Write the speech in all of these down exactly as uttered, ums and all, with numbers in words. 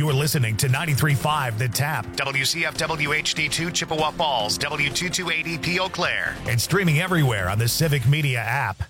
You're listening to ninety-three point five The Tap, W C F W H D two Chippewa Falls, W two two eight E P Eau Claire, and streaming everywhere on the Civic Media app.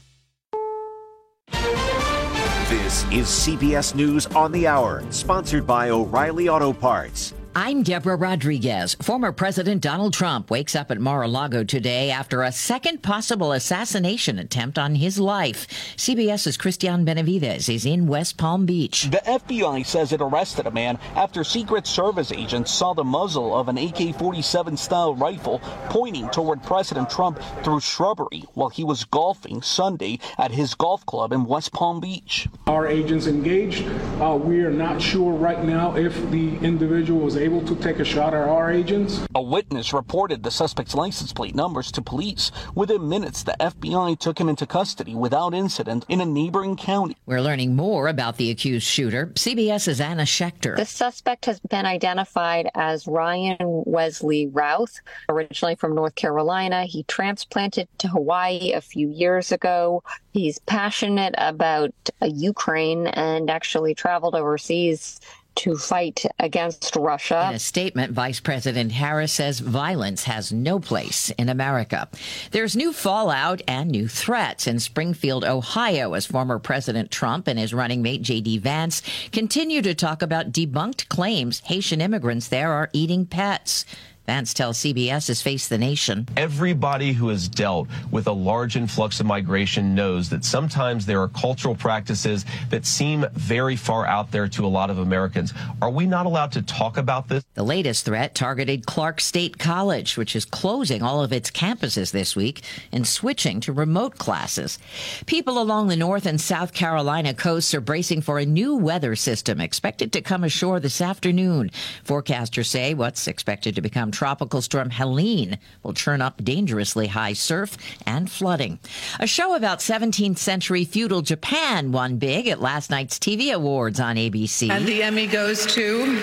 This is C B S News on the Hour, sponsored by O'Reilly Auto Parts. I'm Deborah Rodriguez. Former President Donald Trump wakes up at Mar-a-Lago today after a second possible assassination attempt on his life. CBS's Christian Benavides is in West Palm Beach. The F B I says it arrested a man after Secret Service agents saw the muzzle of an A K forty-seven style rifle pointing toward President Trump through shrubbery while he was golfing Sunday at his golf club in West Palm Beach. Our agents engaged. Uh, we are not sure right now if the individual was able to take a shot at our agents. A witness reported the suspect's license plate numbers to police. Within minutes, the F B I took him into custody without incident in a neighboring county. We're learning more about the accused shooter. CBS's Anna Schechter. The suspect has been identified as Ryan Wesley Routh, originally from North Carolina. He transplanted to Hawaii a few years ago. He's passionate about uh, Ukraine and actually traveled overseas to fight against Russia. In a statement, Vice President Harris says violence has no place in America. There's new fallout and new threats in Springfield, Ohio, as former President Trump and his running mate J D Vance continue to talk about debunked claims Haitian immigrants there are eating pets. Vance tells C B S's Face the Nation. Everybody who has dealt with a large influx of migration knows that sometimes there are cultural practices that seem very far out there to a lot of Americans. Are we not allowed to talk about this? The latest threat targeted Clark State College, which is closing all of its campuses this week and switching to remote classes. People along the North and South Carolina coasts are bracing for a new weather system expected to come ashore this afternoon. Forecasters say what's expected to become Tropical Storm Helene will churn up dangerously high surf and flooding. A show about seventeenth century feudal Japan won big at last night's T V Awards on A B C. And the Emmy goes to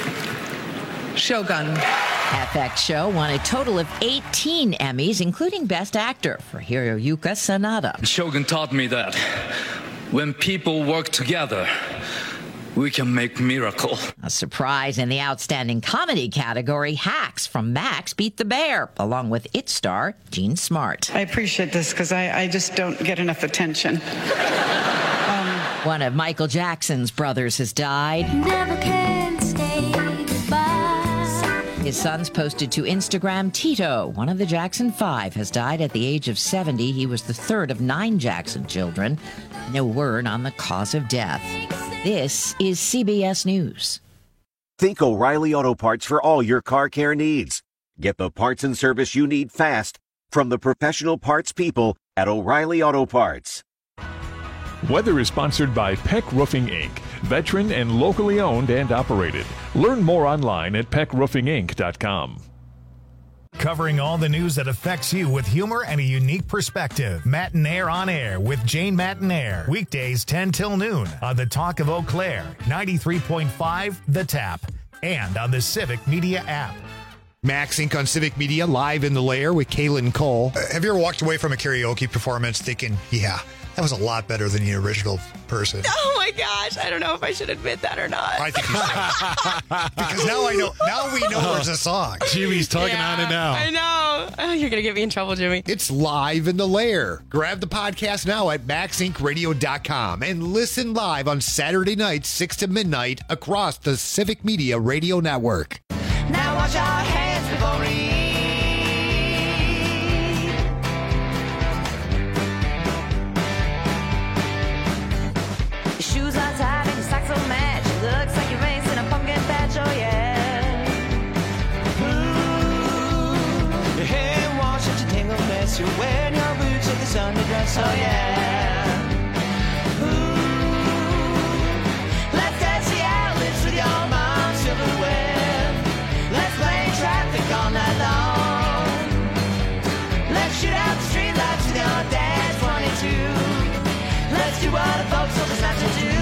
Shogun. F X show won a total of eighteen Emmys, including Best Actor for Hiroyuki Sanada. Shogun taught me that when people work together, we can make miracle. A surprise in the outstanding comedy category, Hacks from Max Beat the Bear, along with its star, Jean Smart. I appreciate this because I, I just don't get enough attention. um, One of Michael Jackson's brothers has died. Never can stay goodbye. His sons posted to Instagram. Tito, one of the Jackson Five, has died at the age of seventy. He was the third of nine Jackson children. No word on the cause of death. This is C B S News. Think O'Reilly Auto Parts for all your car care needs. Get the parts and service you need fast from the professional parts people at O'Reilly Auto Parts. Weather is sponsored by Peck Roofing, Incorporated, veteran and locally owned and operated. Learn more online at peck roofing inc dot com. Covering all the news that affects you with humor and a unique perspective. Matinaire on Air with Jane Matinaire. Weekdays ten till noon on the Talk of Eau Claire, ninety-three point five The Tap, and on the Civic Media app. Max Incorporated on Civic Media, live in the lair with Kaylin Cole. Uh, have you ever walked away from a karaoke performance thinking, yeah, that was a lot better than the original person? Oh my gosh, I don't know if I should admit that or not. I think you should. Because now I know. Now we know there's a song. Jimmy's tugging yeah, on it now. I know. Oh, you're gonna get me in trouble, Jimmy. It's live in the lair. Grab the podcast now at max inc radio dot com and listen live on Saturday nights, six to midnight, across the Civic Media Radio Network. Now wash our hands before we eat. Your shoes are tied and your socks don't match. It looks like you're racing a pumpkin patch, oh yeah. Ooh. Your hair washed and your tangled mess. You're wearing your boots with this underdress, oh yeah. Ooh. Let's dance the outlets with your mom's silverware. Let's play traffic all night long. Let's shoot out the streetlights with your dad's twenty-two. Let's do what the folks told us not to do.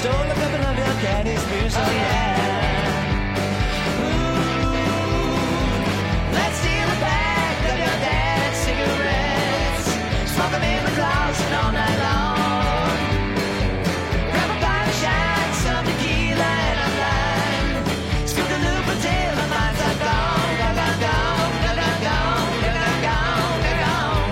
stole a couple of your daddy's beers, oh yeah. Ooh, let's steal a pack of your dad's cigarettes, smoke them in the closet all night long. Grab a pint of shine, some tequila and a lime. Scoop the loop until the lights are gone, gone, gone, gone, gone, gone, gone, gone, gone, gone, gone.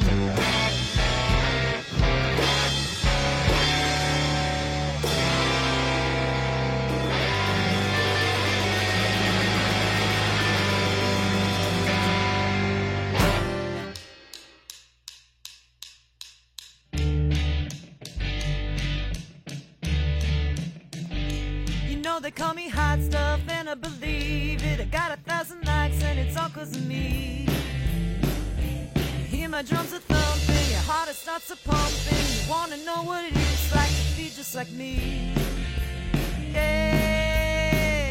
They call me hot stuff and I believe it. I got a thousand likes and it's all cause of me. Hear my drums are thumping, your heart it starts a pumping. You wanna know what it is like to be just like me. Yeah.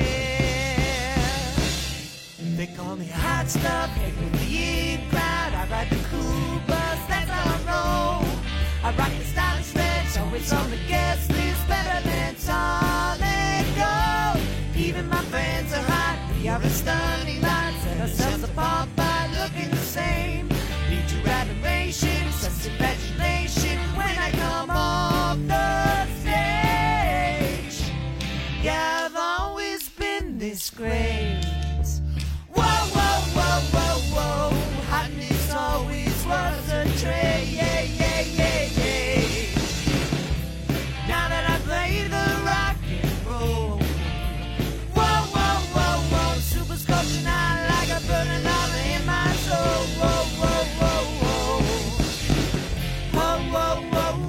They call me hot stuff, hang with the in crowd. I ride the cool bus, that's how I roll. I rock the stylish stretch, always on the guest list, better than solid. Even my friends are hot, we are a stunning lot. Set ourselves apart by looking the same. Need your adoration, such imagination when I come off the stage. Yeah, I've always been this great. Whoa, whoa, whoa, whoa, whoa. Hotness always was a trait. Yeah, yeah, yeah, yeah. Now that I play the rock and roll. I like a burning lava in my soul. Whoa, whoa, whoa, whoa. Whoa, whoa,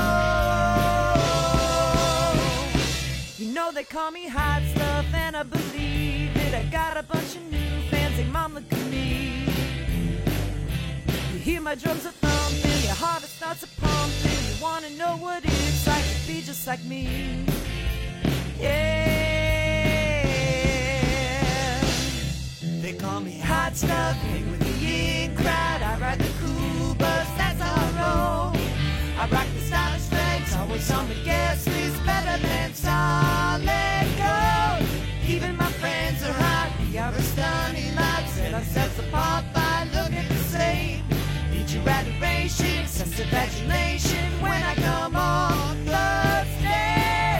whoa, whoa. You know they call me hot stuff and I believe it. I got a bunch of new fans, like mom, look at me. You hear my drums are thumping, your heart it starts a pumping. You wanna know what it's like to be just like me. Yeah. They call me hot stuff, hang with the in crowd. I ride the cool bus, that's how I roll. I rock the stylish legs, always on the guest list, better than solid gold. Even my friends are hot, we are a stunning lot. Set ourselves apart by looking the same. Need your adoration, sense of adulation when I come on the stage.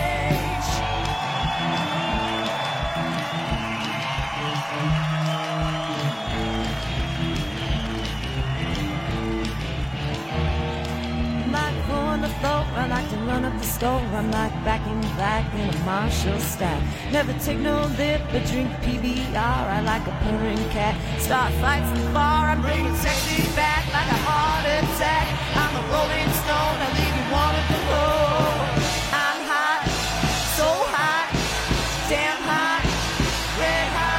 On the floor, I like to run up the store. I'm like back in black in a Marshall stack. Never take no lip, but drink P B R. I like a purring cat. Start fights in the bar. I'm bringing sexy back like a heart attack. I'm a rolling stone. I leave you wanting to roll. I'm hot, so hot, damn hot, red hot.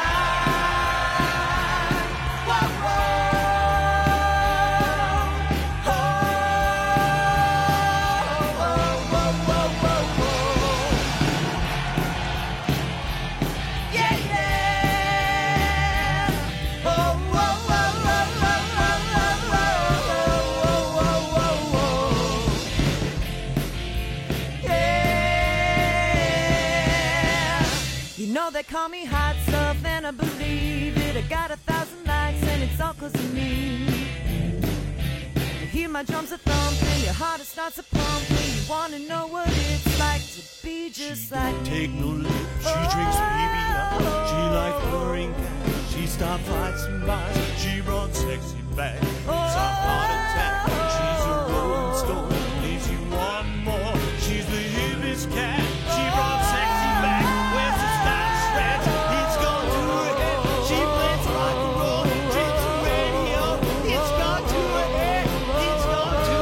Whoa, whoa. They call me hot stuff and I believe it. I got a thousand likes and it's all cause of me. You hear my drums are thumping, your heart it starts a pumping. You wanna know what it's like to be just she like don't me. Take no lip, she oh, drinks P B R. She likes purring cats. She stops fights and bars. She runs sexy back. It's a heart attack. She's a rolling stone. Leaves you want more. She's the hippest cat. She runs sexy back. Where's the style stretch? It's gone to her head. She plays rock and roll. Drinks the radio. It's gone to her head. It's gone to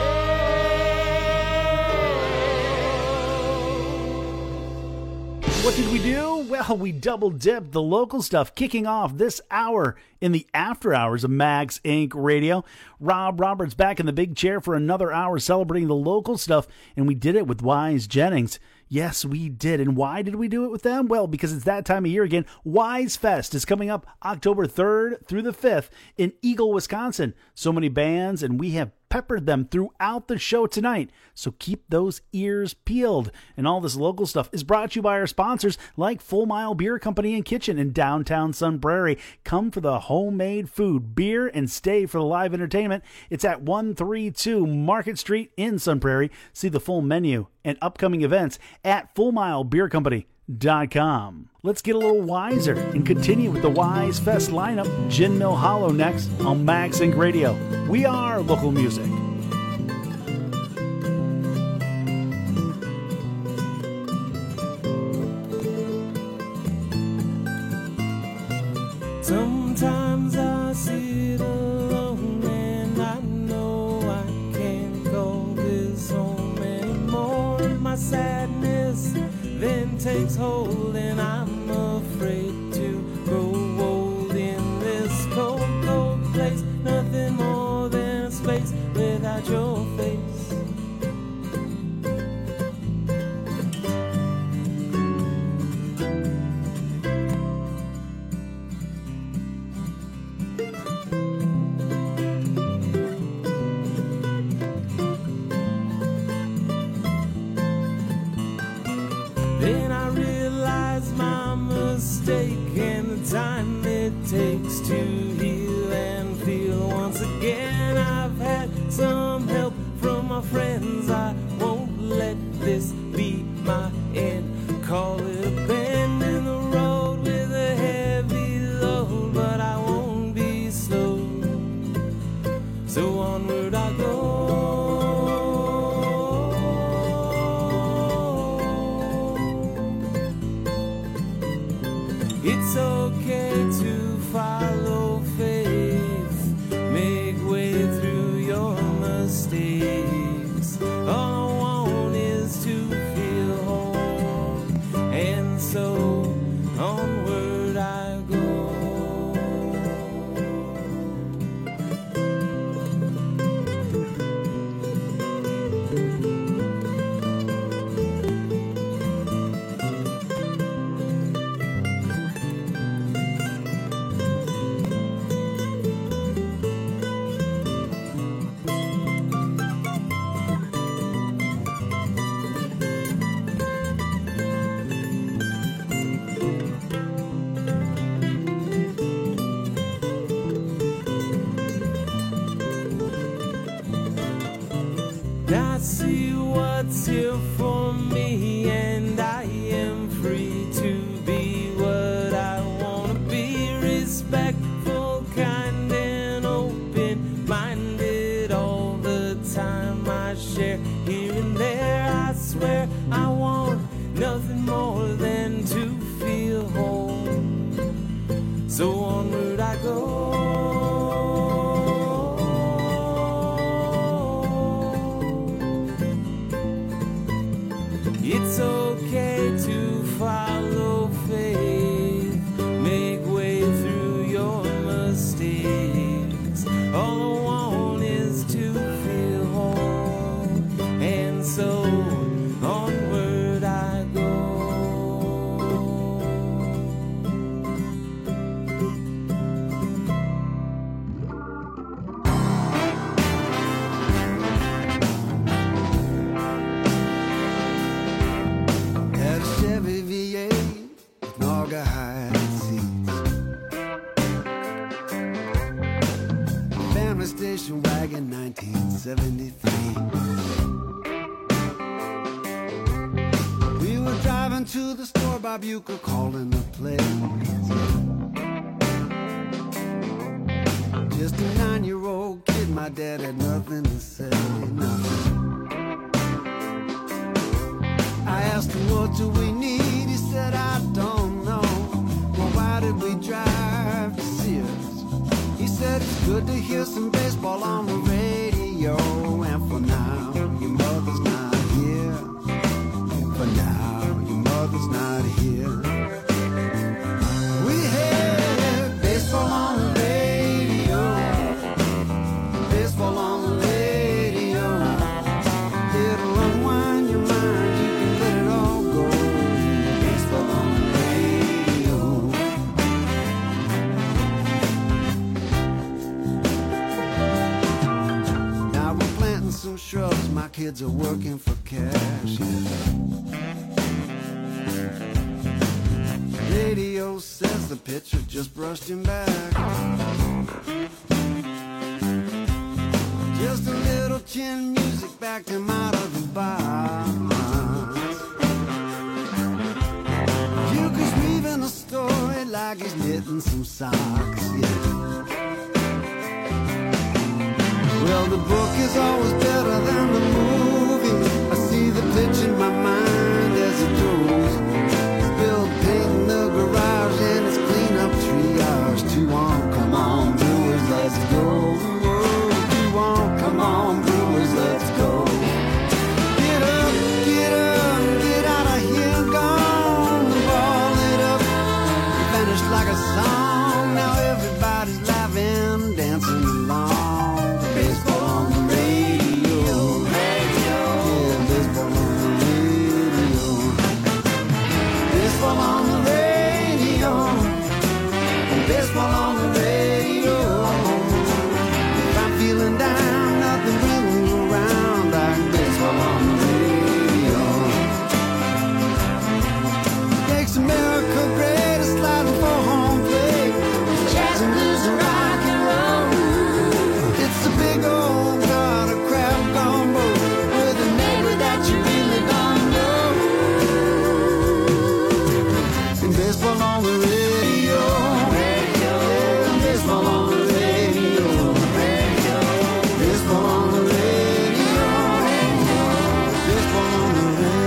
her head. What did we do? Well, we double dipped the local stuff, kicking off this hour in the after hours of Max Incorporated. Radio. Rob Roberts back in the big chair for another hour celebrating the local stuff, and we did it with Wise Jennings. Yes, we did. And why did we do it with them? Well, because it's that time of year again. Wise Fest is coming up October third through the fifth in Eagle, Wisconsin. So many bands, and we have peppered them throughout the show tonight. So keep those ears peeled. And all this local stuff is brought to you by our sponsors like Full Mile Beer Company and Kitchen in downtown Sun Prairie. Come for the homemade food, beer, and stay for the live entertainment. It's at one thirty-two Market Street in Sun Prairie. See the full menu and upcoming events at full mile beer company dot com. Let's get a little wiser and continue with the Wise Fest lineup. Gin Mill Hollow next on Max Inc Radio. We are local music. Sometimes I sit alone and I know I can't call this home anymore. My sadness then takes hold and I'm afraid to grow old in this cold, cold place. Nothing more than space without your face. Then I realize my mistake and the time it takes to heal and feel once again. I've had some help from my friends. I won't let this be my end. Call it a bend in the road with a heavy load, but I won't be slow. So onward I go. It's okay to follow faith, make way through your mistakes. All I want is to feel whole, and so onward I go. I see what's here for me, and I am free to be what I want to be. Respectful, kind, and open-minded all the time. I share here and there. I swear I want nothing more than to feel whole. So onward I go. It's okay to follow faith, make way through your mistakes. All I want is to feel whole, and so onward I go. Had a Chevy V eight with Naugahyde seats, family station wagon nineteen seventy-three. We were driving to the store, Bob Uecker calling the place. Just a nine-year-old kid, my dad had nothing to say, nothing. I asked him, what do we need? He said, I don't know. Well, why did we drive to Sears? He said, it's good to hear some baseball on the radio. And for now, your mother's not here. For now, your mother's not here. We had baseball on the radio. Baseball on the radio. It'll unwind your mind. You can let it all go. Baseball on the radio. kids are working for cash, yeah. Radio says the pitcher just brushed him back. Just a little chin music backed him out of the box. Duke is weaving a story like he's knitting some socks, yeah. Well, the book is always better than the movie. I see the pitch in my mind as it goes. Spilled paint in the garage and it's clean up triage. Two on, come on, Brewers, let's go. Two on, come on, Brewers, let's go. Get up, get up, get out of here, gone. The ball lit up, vanished like a song. Now everybody's laughing, dancing along. Baseball on the radio, radio. Yeah, baseball on the radio. Baseball on the radio. Baseball on the radio. If I'm feeling down, nothing brings me around like baseball on the radio. Makes America great, it's sliding for home plate. Jazz and blues and rock and roll. It's a big old pot of crab gumbo with a neighbor that you really don't know. And baseball on the radio, radio. Yeah, baseball on the radio, radio. Baseball on the radio, radio. Baseball on the radio.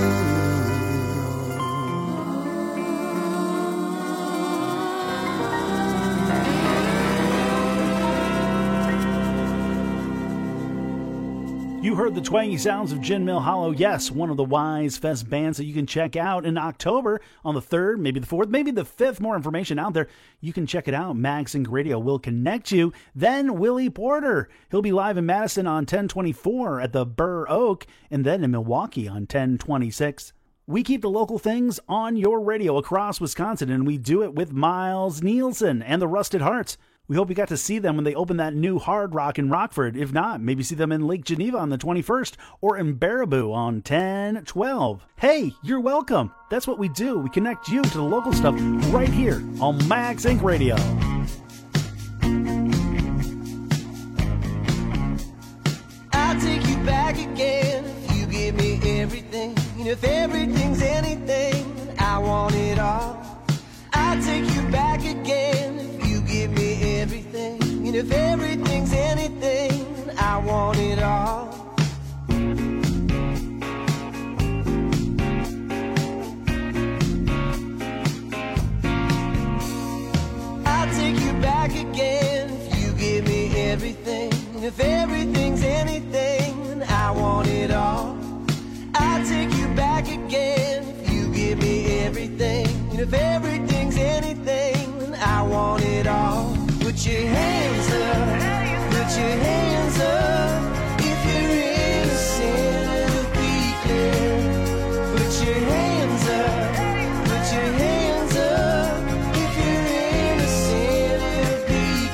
You heard the twangy sounds of Gin Mill Hollow. Yes, one of the Wise Fest bands that you can check out in October on the third, maybe the fourth, maybe the fifth. More information out there. You can check it out. MagSync Radio will connect you. Then Willie Porter. He'll be live in Madison on ten twenty-four at the Burr Oak, and then in Milwaukee on ten twenty-six. We keep the local things on your radio across Wisconsin, and we do it with Miles Nielsen and the Rusted Hearts. We hope you got to see them when they open that new Hard Rock in Rockford. If not, maybe see them in Lake Geneva on the twenty-first or in Baraboo on ten twelve. Hey, you're welcome. That's what we do. We connect you to the local stuff right here on MagSync Radio. I'll take you back again if you give me everything. And if everything's anything, I want it all. I'll take you back again if you give me everything. And if everything's anything, I want it all. I'll take you back again if you give me everything. And if everything's anything, I want it all. I'll take you back again if you give me everything. And if everything's anything, I want it all. Put your hands up, put your hands up. If you're innocent, it'll be clear. Put your hands up, put your hands up. If you're innocent, it'll be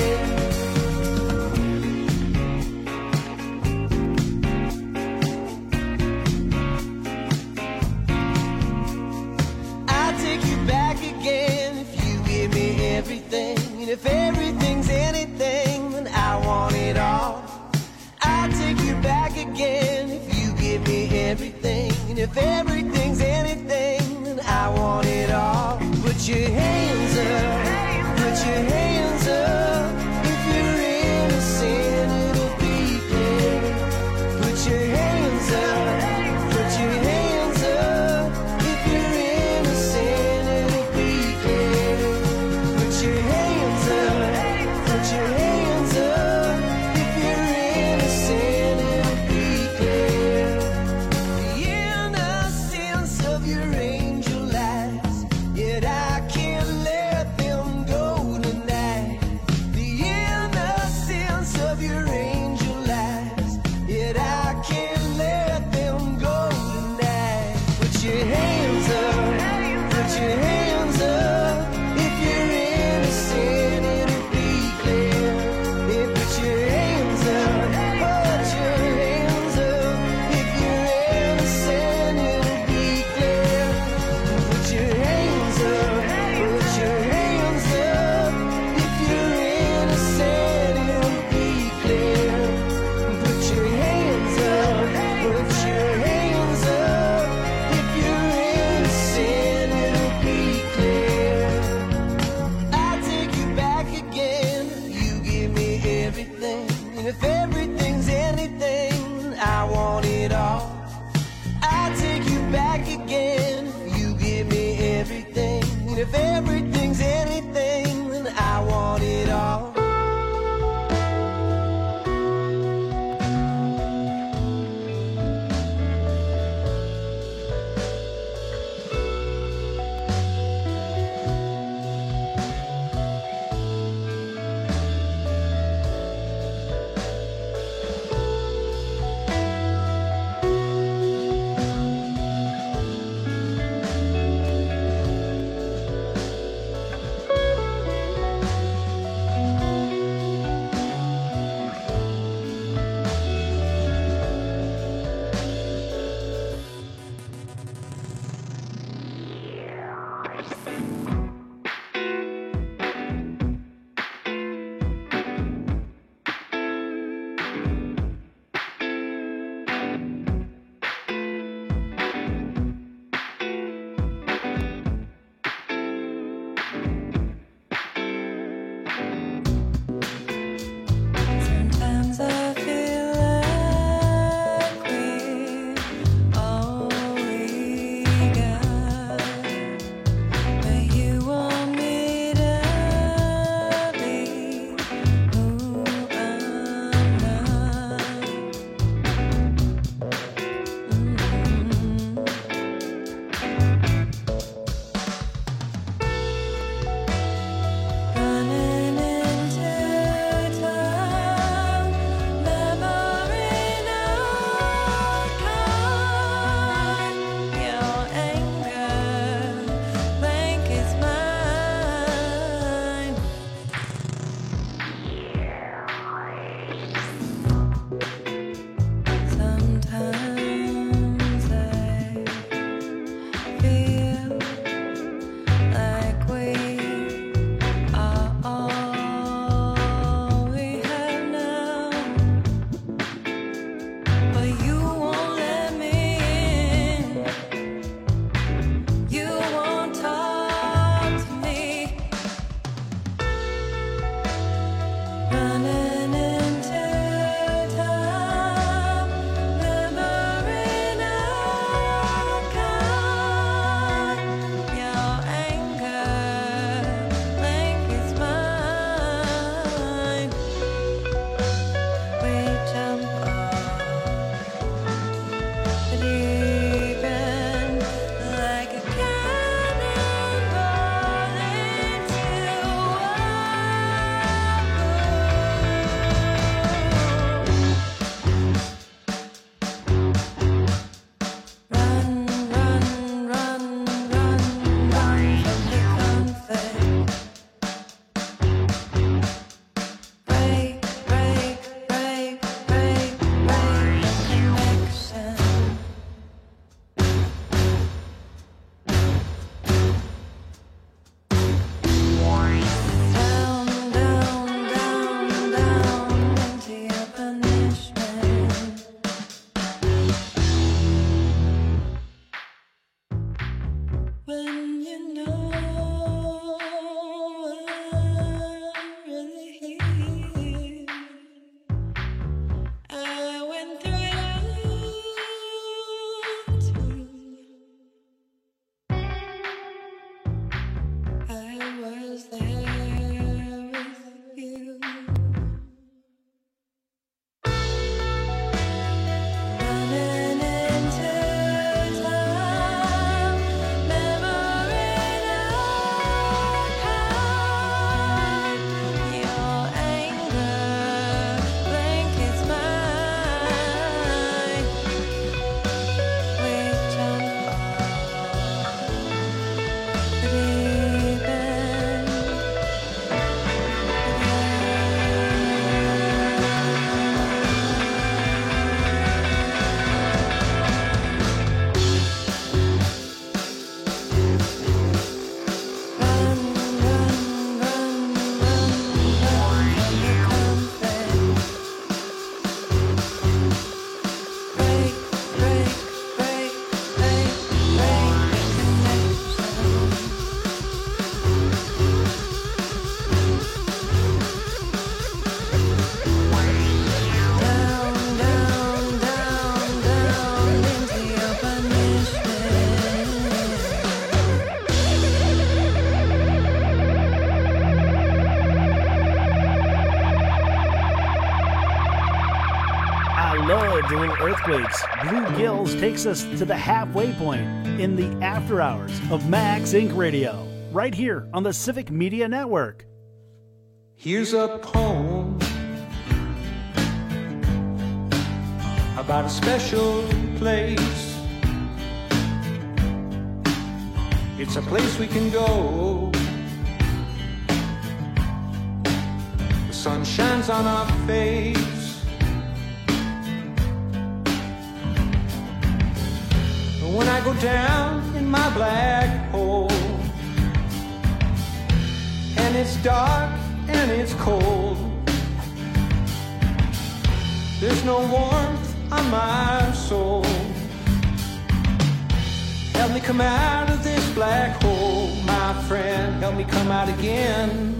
clear. I'll take you back again if you give me everything. And if everything's anything, then I want it all. I'll take you back again if you give me everything. And if everything's anything, then I want it all. Put your hands up, put your hands up. If you're innocent, it'll be clear. Put your hands up, put your hands up. If you're innocent, it'll be clear. Put your hands up, put your hands up. If you're innocent, it'll be clear. The innocence of your angel eyes, yet I can't let them go tonight. If everything's anything, then I want it all. to little earthquakes. Blue Gills takes us to the halfway point in the after hours of Max Incorporated. Radio, right here on the Civic Media Network. Here's a poem about a special place. It's a place we can go. The sun shines on our face. When I go down in my black hole, and it's dark and it's cold, there's no warmth on my soul. Help me come out of this black hole, my friend. Help me come out again.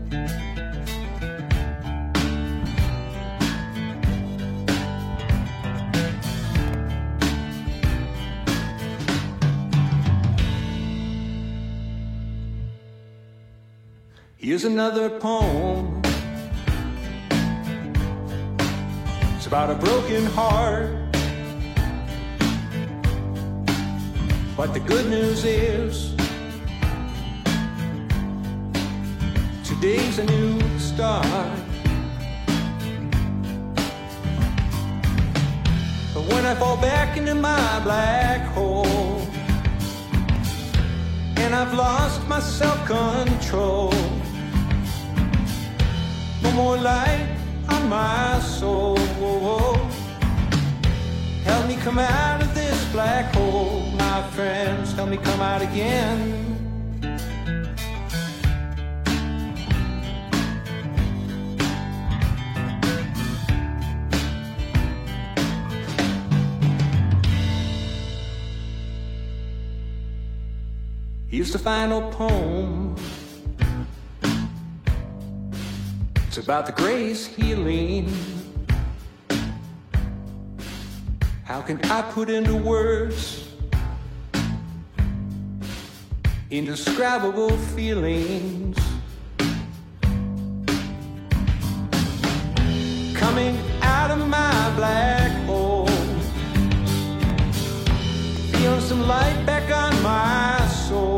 Here's another poem. It's about a broken heart. But the good news is, today's a new start. But when I fall back into my black hole, and I've lost my self-control, no more light on my soul. Help me come out of this black hole, my friends. Help me come out again. Here's the final poem. It's about the grace healing. How can I put into words indescribable feelings? Coming out of my black hole, feeling some light back on my soul,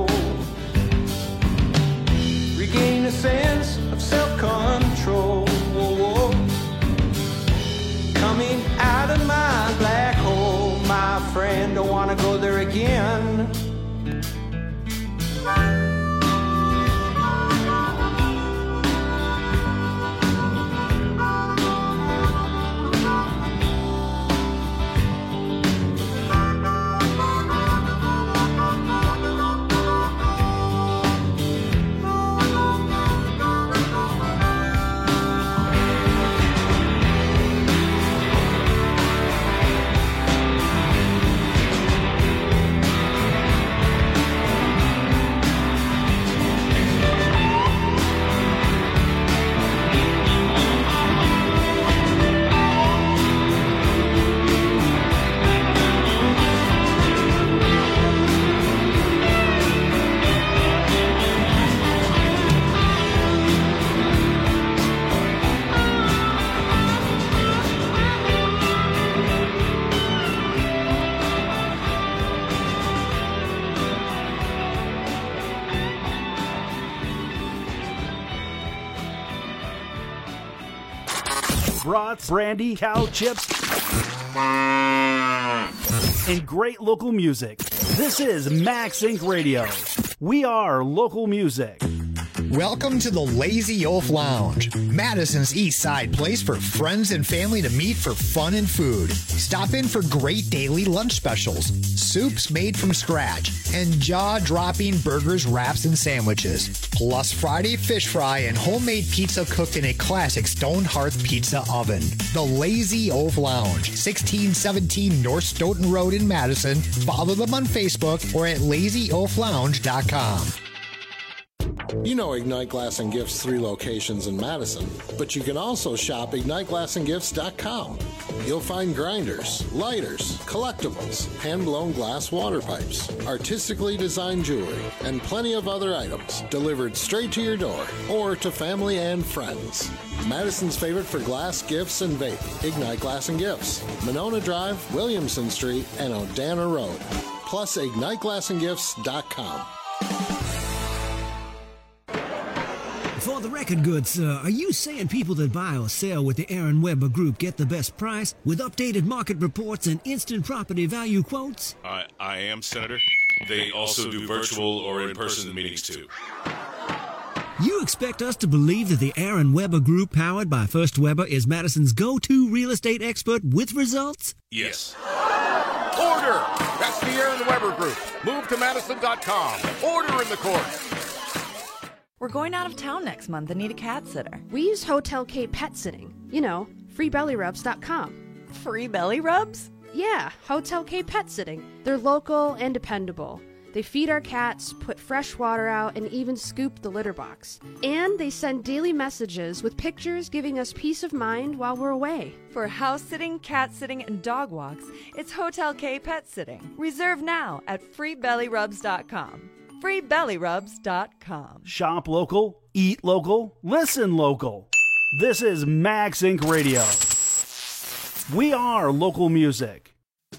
regain a sense of self-control. Coming out of my black hole, my friend, don't wanna go there again. Brats, brandy, cow chips, and great local music. This is Max Incorporated. Radio. We are local music. Welcome to the Lazy Oaf Lounge, Madison's East Side place for friends and family to meet for fun and food. Stop in for great daily lunch specials, soups made from scratch, and jaw-dropping burgers, wraps, and sandwiches. Plus Friday fish fry and homemade pizza cooked in a classic stone hearth pizza oven. The Lazy Oaf Lounge, sixteen seventeen North Stoughton Road in Madison. Follow them on Facebook or at lazy oaf lounge dot com. You know Ignite Glass and Gifts' three locations in Madison, but you can also shop ignite glass and gifts dot com. You'll find grinders, lighters, collectibles, hand-blown glass water pipes, artistically designed jewelry, and plenty of other items delivered straight to your door or to family and friends. Madison's favorite for glass, gifts, and vape, Ignite Glass and Gifts, Monona Drive, Williamson Street, and Odana Road. Plus ignite glass and gifts dot com. For the record, good sir, are you saying people that buy or sell with the Aaron Weber Group get the best price with updated market reports and instant property value quotes? I, I am, Senator. They also do virtual or in-person meetings, too. You expect us to believe that the Aaron Weber Group, powered by First Weber, is Madison's go-to real estate expert with results? Yes. Order! That's the Aaron Weber Group. Move to Madison dot com. Order in the court. We're going out of town next month and need a cat sitter. We use Hotel K Pet Sitting. You know, free belly rubs dot com. Free belly rubs? Yeah, Hotel K Pet Sitting. They're local and dependable. They feed our cats, put fresh water out, and even scoop the litter box. And they send daily messages with pictures giving us peace of mind while we're away. For house sitting, cat sitting, and dog walks, it's Hotel K Pet Sitting. Reserve now at free belly rubs dot com. free belly rubs dot com. Shop local, eat local, listen local. This is Max Incorporated. Radio. We are local music.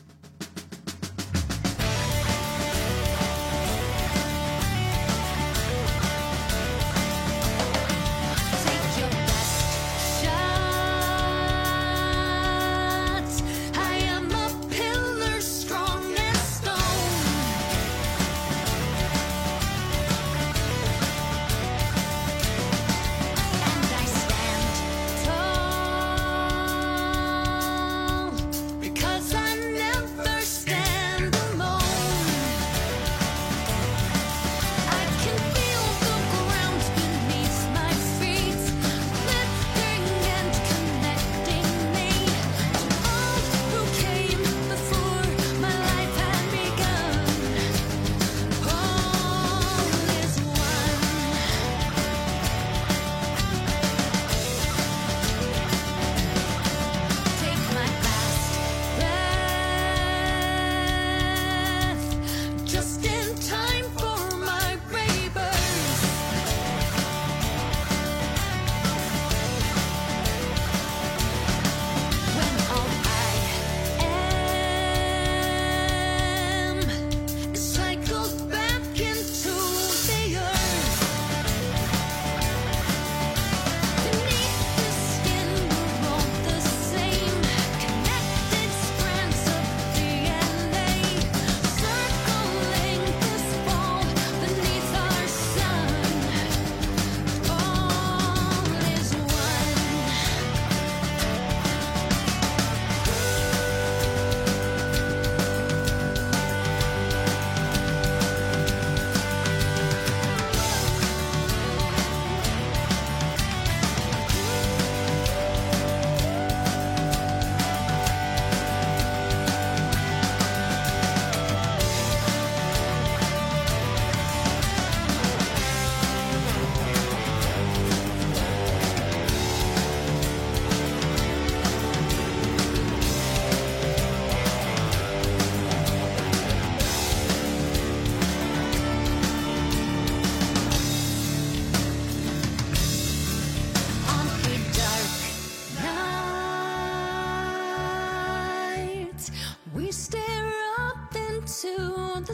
the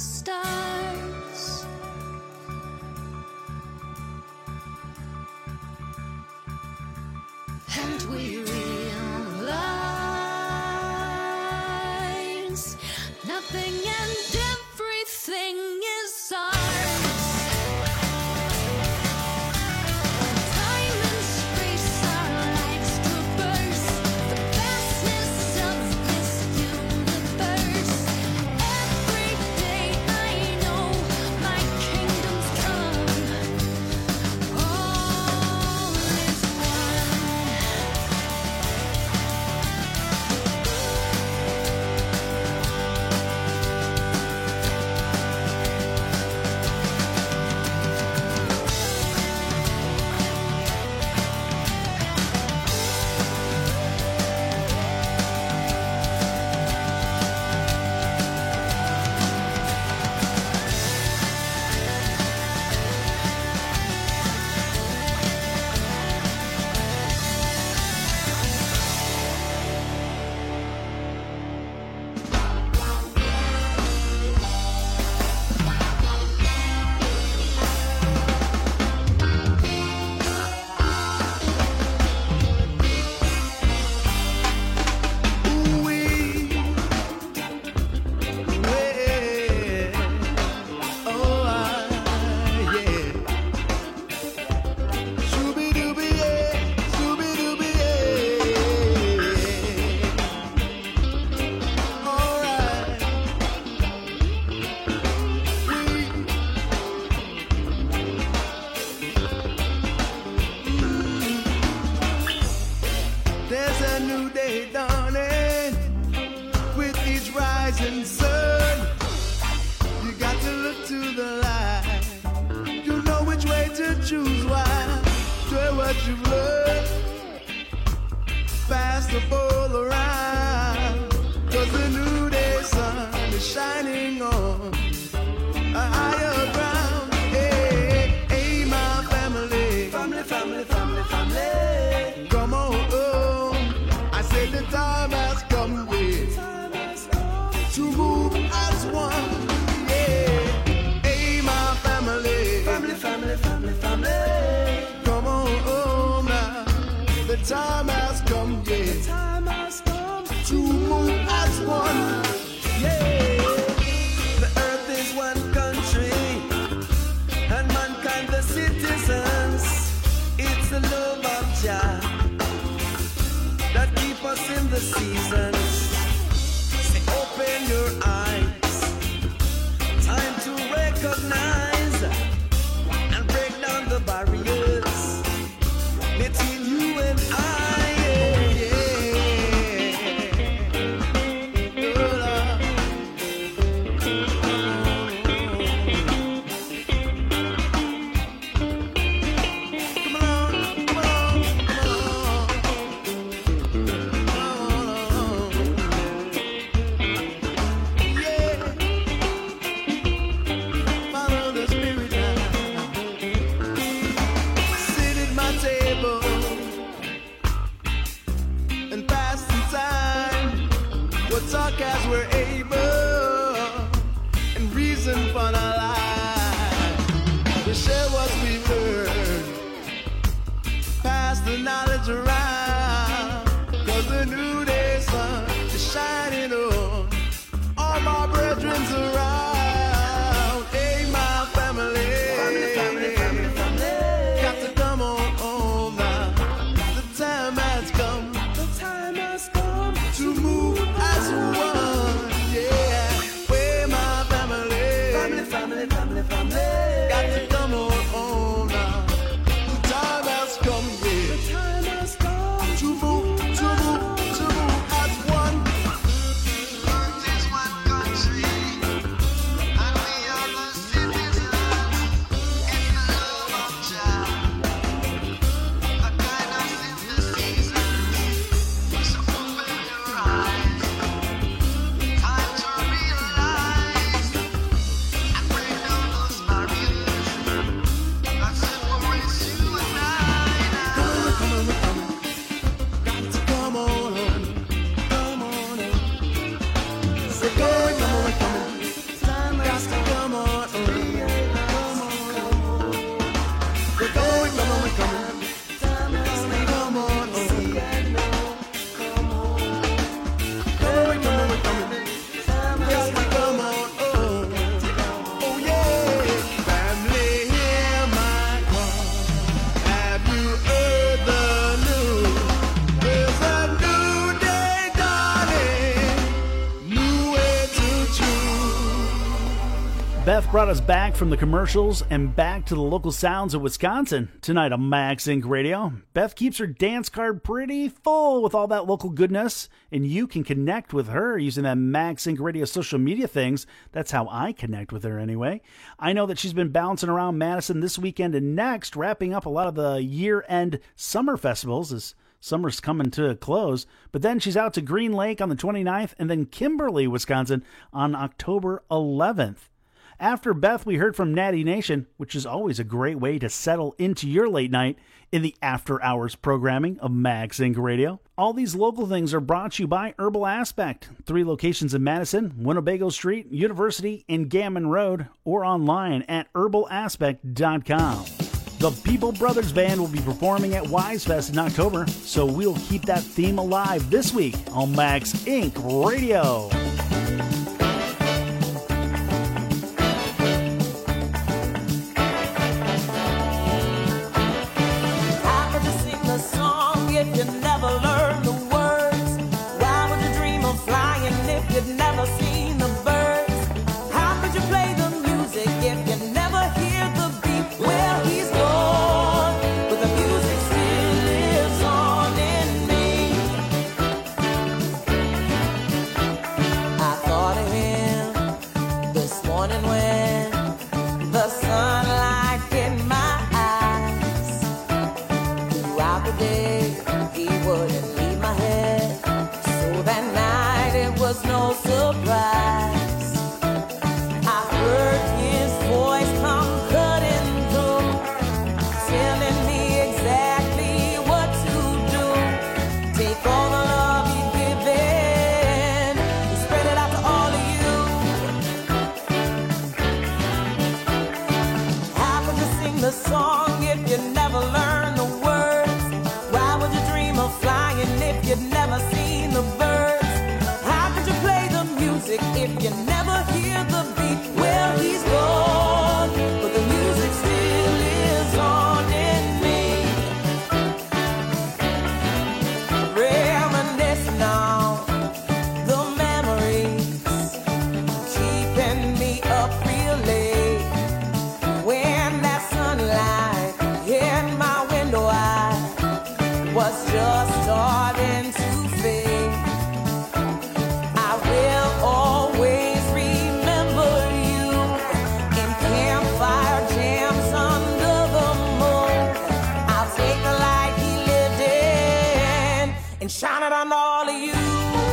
stars. And we realize nothing and everything is ours. Time and space, our lives traverse the vastness of this universe. Every day I know my kingdom's come. All is one. day dawning with each rising sun. You got to look to the light. You know which way to choose. Why? Try what you've learned. Pass the ball around. Cause the new day sun is shining on a higher ground. Hey, hey, my family. Family, family, family, family. Come on, oh. I said the time has come with to move as one. Yeah. Hey, my family. Family, family, family, family. Come on, oh, now. The time has come, yeah. The time has come to move as one. Yeah. The earth is one country, and mankind the citizens. It's the love of Jah that keep us in the seasons. Say, open your eyes. Time to recognize and break down the barriers between you and I. Yeah, yeah. Oh, Lord. Come on, come on, come on. Yeah. Follow the Spirit now. Sit at my table and pass the time. We'll talk as we're able and reason for the life. We share what we've learned. Pass the knowledge around. Cause the new day sun is shining on all my brethrens around. Hey, my family. Family, family, family, family. Got to come on home now. The time has come. The time has come to move as one. Yeah. Hey, my family. Family, family, family, family. Got to come on home now. The time has come, yeah. The time has come to move, to move, to move as one. Earth is one country, and we are the citizens. It's the love of Jah that guide us in the seasons. So open your eyes. Time to realize and break down those barriers that separates you and I now. Come on, come on, got to come on, come on. Say, come on, come on, come on. Time got to come on, come on. Say, come on, come on, come on. Time got to come on, come on. Come on, come on, come on. Time got to come on, oh yeah. Family, hear my call. Have you heard the news? There's a new day dawning, new way to choose. Beth brought us back from the commercials and back to the local sounds of Wisconsin tonight on Max Inc Radio. Beth keeps her dance card pretty full with all that local goodness, and you can connect with her using that Max Inc Radio social media things. That's how I connect with her anyway. I know that she's been bouncing around Madison this weekend and next, wrapping up a lot of the year-end summer festivals as summer's coming to a close. But then she's out to Green Lake on the twenty-ninth and then Kimberly, Wisconsin on October eleventh. After Beth, we heard from Natty Nation, which is always a great way to settle into your late night in the after-hours programming of Max Inc Radio. All these local things are brought to you by Herbal Aspect. Three locations in Madison, Winnebago Street, University, and Gammon Road, or online at herbal aspect dot com. The People Brothers Band will be performing at Wise Fest in October, so we'll keep that theme alive this week on Max Inc Radio. If you never learn the words, why would you dream of flying if you'd never seen the birds? How could you play the music if you never hear the beat? Well, he's gone, but the music still lives on in me. throughout the day, he wouldn't leave my head. So that night it was no surprise. I heard his voice come cutting through, telling me exactly what to do. Take all the love you've given and spread it out to all of you. How could you sing the song if you never learn the words? Why would you dream of flying if you've never seen the birds? How could you play the music if you never hear the beat? Well, he's gone, but the music still lives on in me. Reminiscing on the memories, keeping me up real late. When that sunlight hit my window, I was just starting to fade. I will always remember you in campfire jams under the moon. I'll take the light he lived in and shine it on all of you.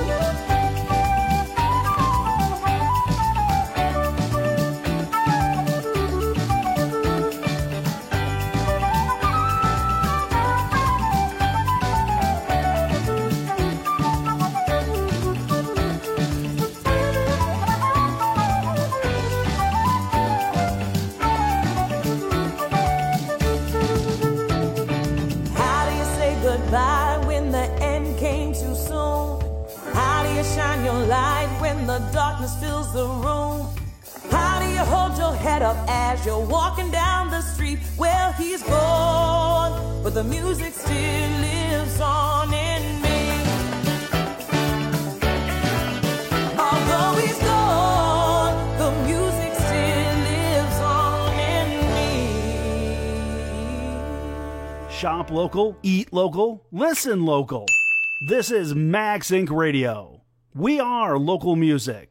How do you say goodbye when the end came too soon? How do you shine your light when the darkness fills the room? How do you hold your head up as you're walking down the street? Well, he's gone, but the music still lives on in me. Although he's gone, the music still lives on in me. Shop local, eat local, listen local. This is Max Incorporated. Radio. We are local music.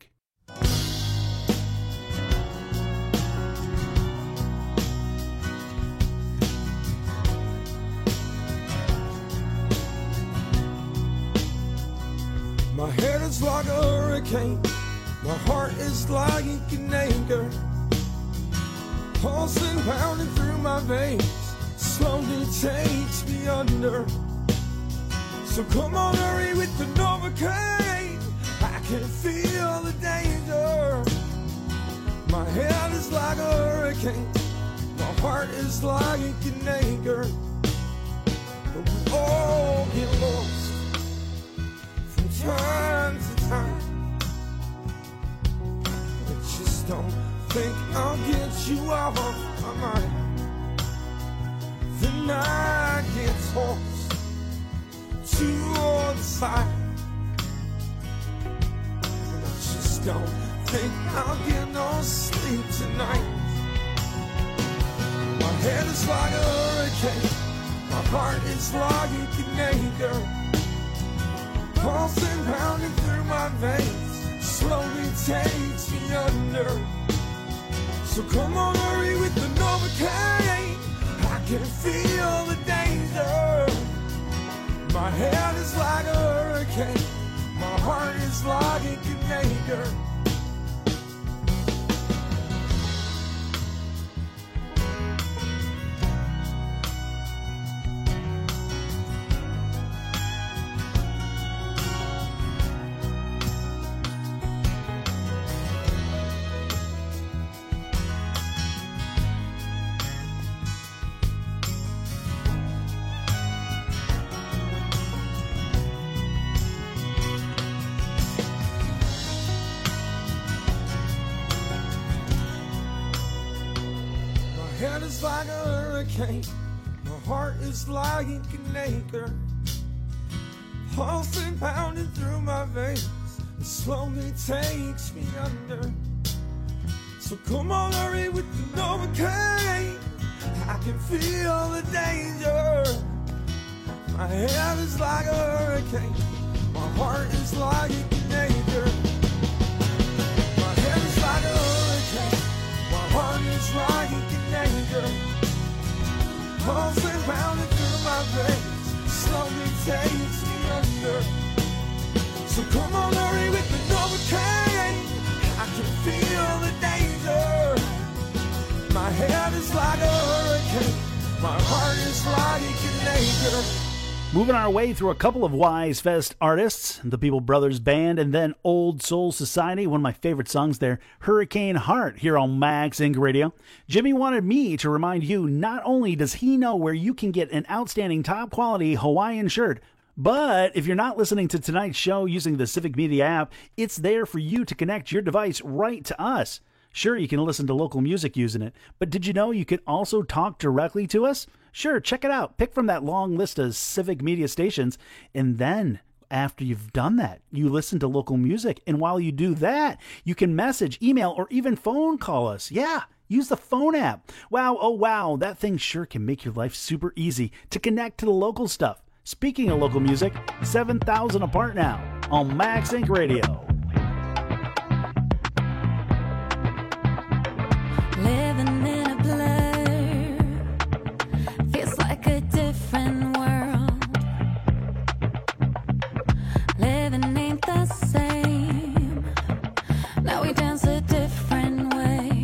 My head is like a hurricane, my heart is like an anchor, pulsing, pounding through my veins, slowly takes me under. So come on, hurry with the Novocaine, I can feel the danger. My head is like a hurricane, my heart is like an anchor, but we all get lost from time to time. I just don't think I'll get you off my mind. The night gets tossed to the side, and I just don't think I'll get no sleep tonight. My head is like a hurricane, my heart is like an anchor, pulsing, pounding through my veins, slowly takes me under. So come on, hurry with the Novocaine, I can feel the danger. My head is like a hurricane, my heart is like an anchor. Head is like a hurricane, my heart is like an anchor, pulsing, pounding through my veins, it slowly takes me under. So come on, hurry with the Novocaine, I can feel the danger. My head is like a hurricane, my heart is like an anchor. My head is like a hurricane, my heart is like an anchor, pulsing, pounding through my veins, slowly takes me under. So come on, hurry with the Novocaine. I can feel the danger. My head is like a hurricane. My heart is like an anchor. Moving our way through a couple of Wise Fest artists, the People Brothers Band, and then Old Soul Society, one of my favorite songs there, Hurricane Heart, here on Max Inc Radio. Jimmy wanted me to remind you, not only does he know where you can get an outstanding top-quality Hawaiian shirt, but if you're not listening to tonight's show using the Civic Media app, it's there for you to connect your device right to us. Sure, you can listen to local music using it, but did you know you can also talk directly to us? Sure, check it out. Pick from that long list of Civic Media stations, and then after you've done that, you listen to local music, and while you do that, you can message, email, or even phone call us. Yeah, use the phone app. Wow, oh wow, that thing sure can make your life super easy to connect to the local stuff. Speaking of local music, seven thousand Apart now on Max Inc Radio. Living in a blur feels like a different world. Living ain't the same. Now we dance a different way.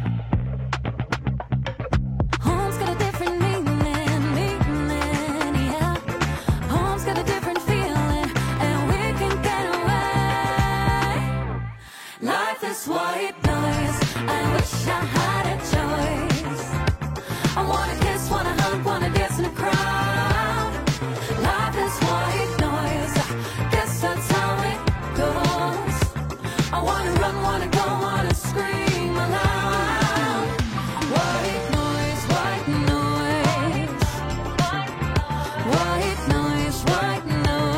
Home's got a different meaning, meaning, yeah. Home's got a different feeling, and we can get away. Life is white noise. I wish I had a choice. I wanna kiss, wanna hug, wanna dance in a crowd. Life is white noise. Guess that's how it goes. I wanna run, wanna go, wanna scream aloud. White noise, white noise. White noise, white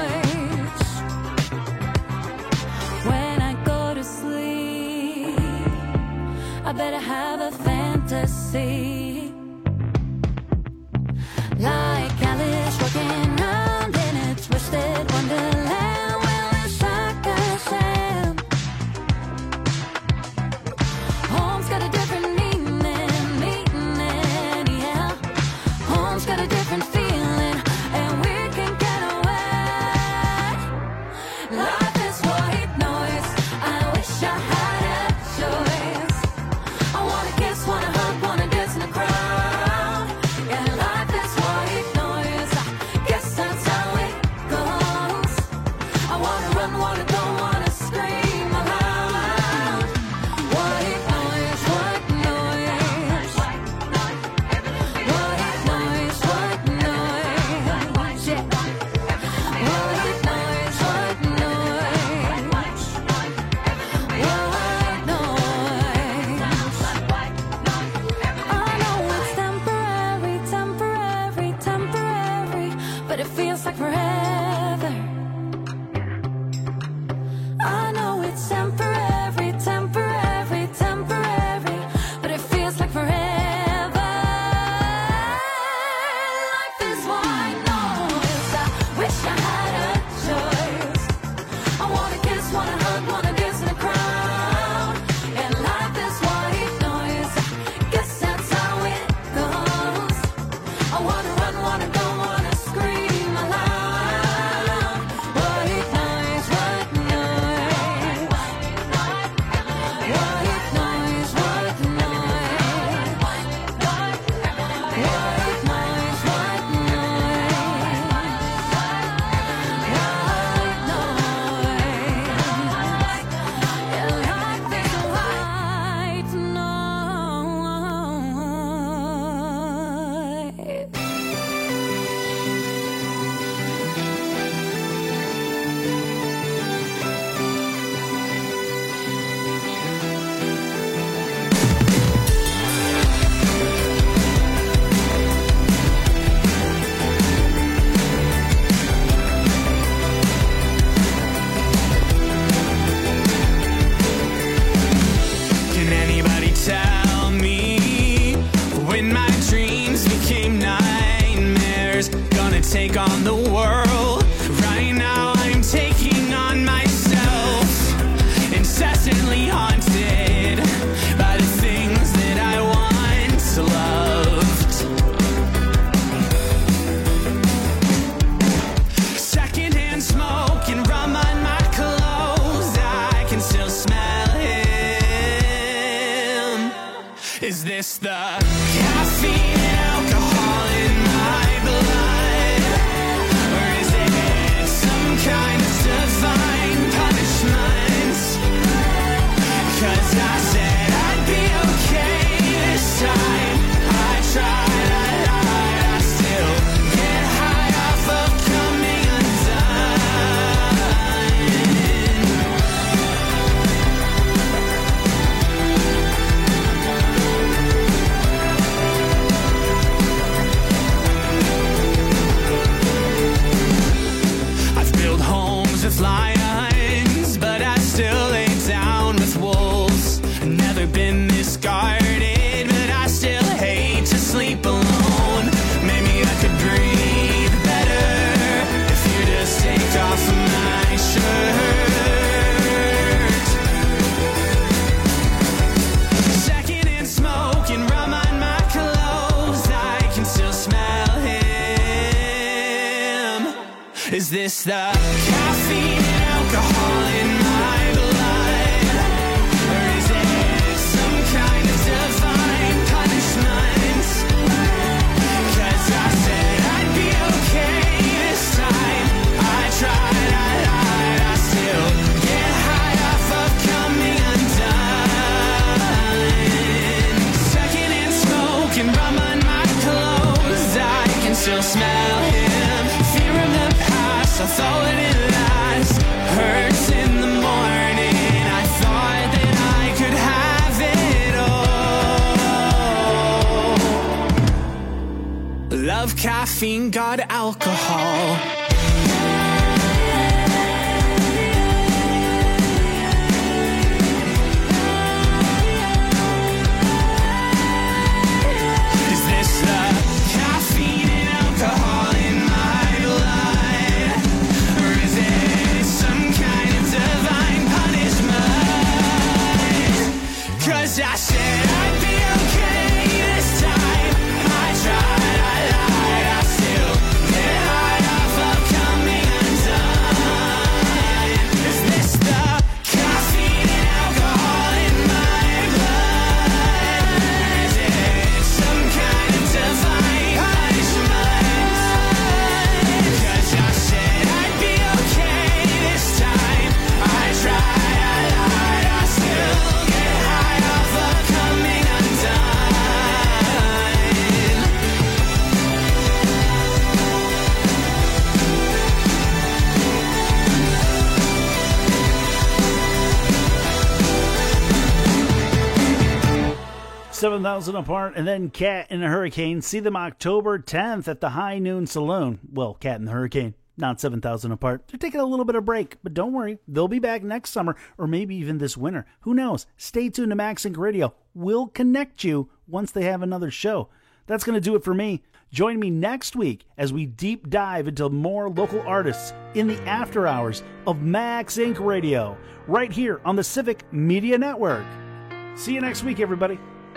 noise. When I go to sleep, I better have a fantasy. Like Alice walking round in a twisted wonderland. Well, it's like a sham. Home's got a different meaning, meaning, yeah. Home's got a different feeling, and we can get away. Life is white noise. I wish I had a choice. I wanna kiss, wanna hug, wanna dance in the crowd. Yeah, life is white noise. Guess that's how it goes. I wanna run, wanna go, wanna scream aloud. White noise, white noise. White noise, white noise, yeah. White noise, white noise. White noise. I know it's temporary, temporary, temporary, but it feels like forever. I know it's temporary, temporary, temporary, but it feels like forever. Life is white noise. I wish I had a choice. I wanna kiss, wanna hug, wanna dance in the crowd. And life is white noise. Guess that's how it goes. I wanna run, wanna go, wanna scream aloud. White noise, white noise. White noise, white noise. White noise, white noise. Yeah, life is white noise. Can anybody tell me when my dreams became nightmares? Gonna take on the world. Right now I'm taking on myself. Incessantly haunted by the things that I once loved. the caffeine and alcohol in my blood? Or is it some kind of divine punishment? 'Cause I said I'd be okay this time. I tried, I lied, I still get high off of coming I've built homes with lions, but I still lay down with wolves. Never been this guarded, but I still hate to sleep alone. Maybe I could breathe better if you just take off my shirt. Second in smoke and rum on my clothes, I can still smell him. Is this the caffeine and alcohol in my blood? Or is it some kind of divine punishment? 'Cause I said I'd be okay this time. I tried, I lied, I still get high off of coming undone. Second in smoke and rum on my clothes, I can still smell him. Fear of the past, although it lasts, hurts in the morning. I thought that I could have it all. Love caffeine, got alcohol. Is this the caffeine and alcohol in my blood? Or is it some kind of divine punishment? 'Cause I said I'd be okay this time. I tried, I lied, I still get high off of coming undone. Is this the caffeine and alcohol in my blood? Is it some kind of divine punishment? 'Cause I said I'd be okay this time. I tried, I lied, I still get high off of coming undone. seven thousand apart, and then Cat and the Hurricane. See them October tenth at the High Noon Saloon. Well, Cat and the Hurricane, not seven thousand apart. They're taking a little bit of break, but don't worry. They'll be back next summer or maybe even this winter. Who knows? Stay tuned to Max Inc Radio. We'll connect you once they have another show. That's going to do it for me. Join me next week as we deep dive into more local artists in the after hours of Max Inc Radio, right here on the Civic Media Network. See you next week, everybody.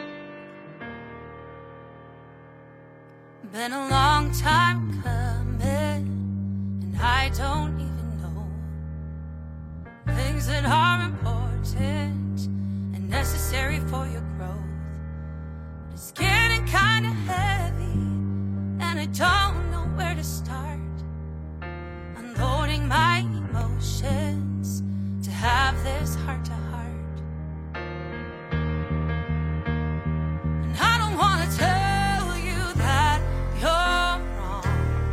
Been a long time coming, and I don't even know things that are important and necessary for your growth. But it's getting kind of heavy, and I don't know where to start. Unloading my emotions to have this heart to heart. And I don't want to tell you that you're wrong.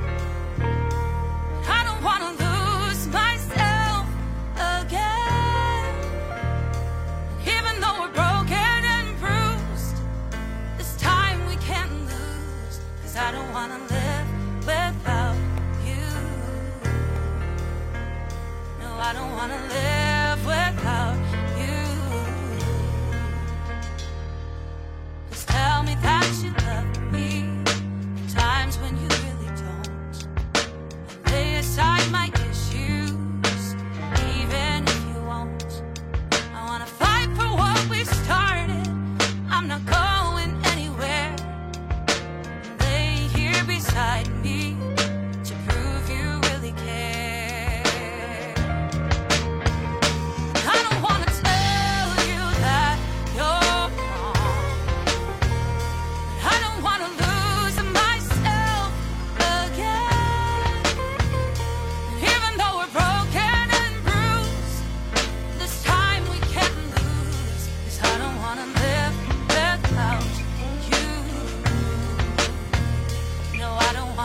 I don't want to lose myself again. Even though we're broken and bruised, this time we can't lose. 'Cause I don't want to live without you. No, I don't want to live without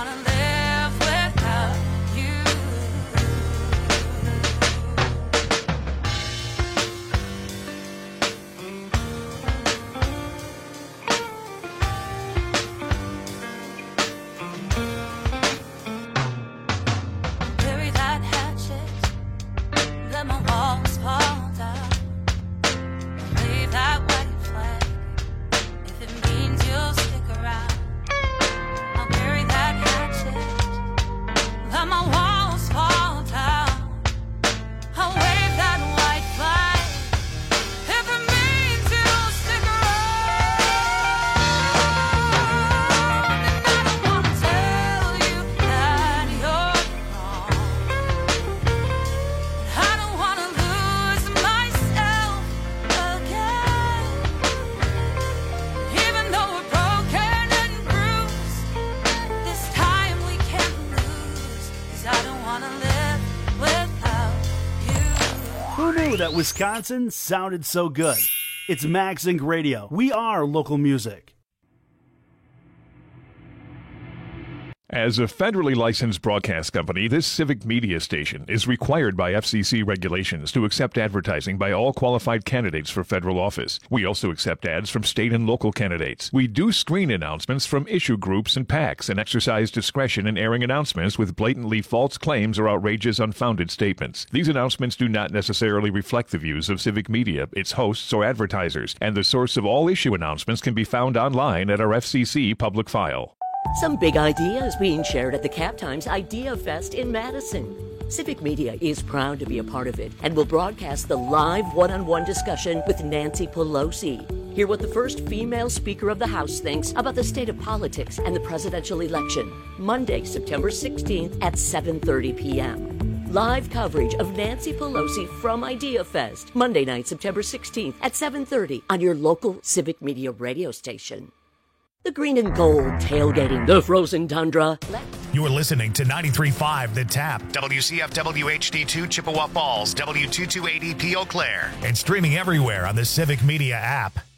wanna live without you. Bury that hatchet, let my walls fall down. Leave that white flag if it means you'll stick around. I'll bury that hatchet, let my walls fall down. I'll wave that white flag if it means you'll stick around. And I don't wanna tell you that you're wrong. I don't wanna lose myself again. Even though we're broken and bruised, this time we can't lose. 'Cause I don't wanna live without you. Who knew that Wisconsin sounded so good? It's Max Inc Radio. We are local music. As a federally licensed broadcast company, this civic media station is required by F C C regulations to accept advertising by all qualified candidates for federal office. We also accept ads from state and local candidates. We do screen announcements from issue groups and PACs and exercise discretion in airing announcements with blatantly false claims or outrageous, unfounded statements. These announcements do not necessarily reflect the views of civic media, its hosts, or advertisers, and the source of all issue announcements can be found online at our F C C public file. Some big ideas being shared at the Cap Times Idea Fest in Madison. Civic Media is proud to be a part of it and will broadcast the live one-on-one discussion with Nancy Pelosi. Hear what the first female Speaker of the House thinks about the state of politics and the presidential election. Monday, September sixteenth at seven thirty p.m. Live coverage of Nancy Pelosi from Idea Fest. Monday night, September sixteenth at seven thirty on your local Civic Media radio station. The green and gold tailgating the frozen tundra. You're listening to ninety-three point five The Tap, W C F W H D two Chippewa Falls, W two two eight E P Eau Claire, and streaming everywhere on the Civic Media app.